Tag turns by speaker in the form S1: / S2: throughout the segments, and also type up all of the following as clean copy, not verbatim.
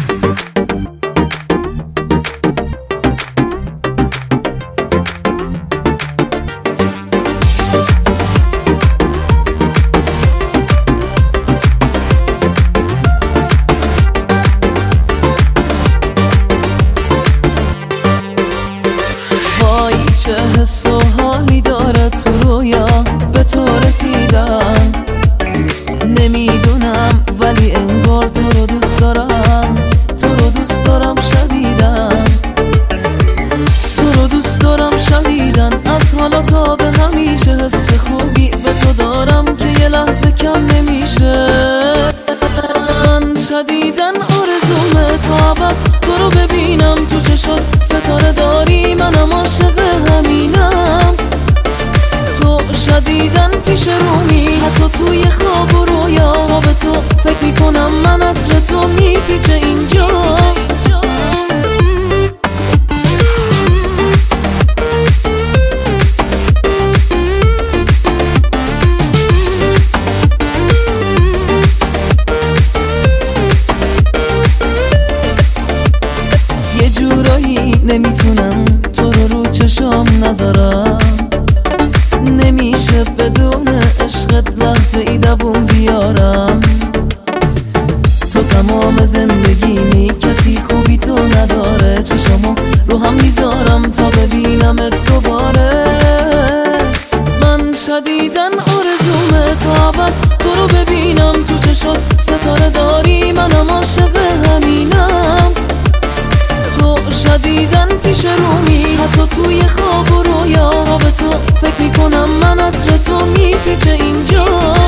S1: چه حس و حالی داره تو رویا به تو رسیدم، نمیدونم ولی انگار تو رو دوست دارم، تو رو دوست دارم شدیدن، تو رو دوست دارم شدیدن. از حالا تا به همیشه حس خوبی به تو دارم که یه لحظه کم نمیشه. من شدیدن آرزومه تا ابد تو رو ببینم تو چشات ستاره داری، منم عاشق همینم. تو شدیدن پیش رومی حتی توی خواب و رویا، تا به تو فکر میکنم من عطر تو میپیچه اینجا. یه جورایی نمیتونم تو رو چشام نذارم، نمیشه بدون عشقت لحظه ای دووم بیارم. تو تمام زندگیمی، کسی خوبی تو نداره. چشامو رو هم میذارم تا ببینمت دوباره. من شدیدن آرزومه تا ابد تو رو ببینم تو چشات ستاره داری، منم عاشق همینم. تو شدیدن پیش رومی حتی توی خواب و رویا، تا به تو فکر میکنم من عطر تو میپیچه اینجا.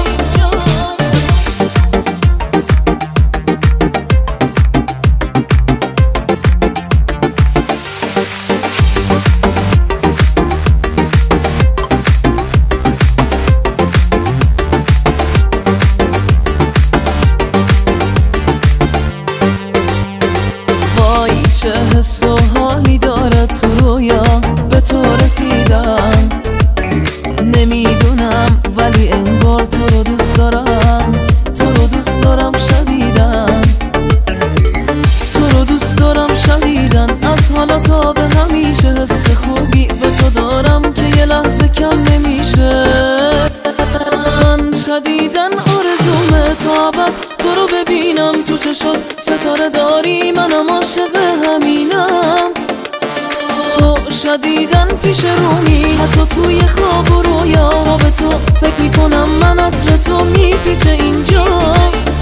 S1: چه حس و حالی داره تو رویا به تو رسیدم، نمیدونم ولی انگار تو رو دوست دارم، تو رو دوست دارم شدیدن، تو رو دوست دارم شدیدن. از حالا تا به همیشه حس خوبی به تو دارم که یه لحظه کم نمیشه. من شدیدن آرزومه تا ابد تو رو ببینم تو چشات ستاره داری، منم عاشق همینم. تو شدیدن پیش رومی حتی توی خواب و رویا، تا به تو فکر میکنم من عطر تو میپیچه اینجا.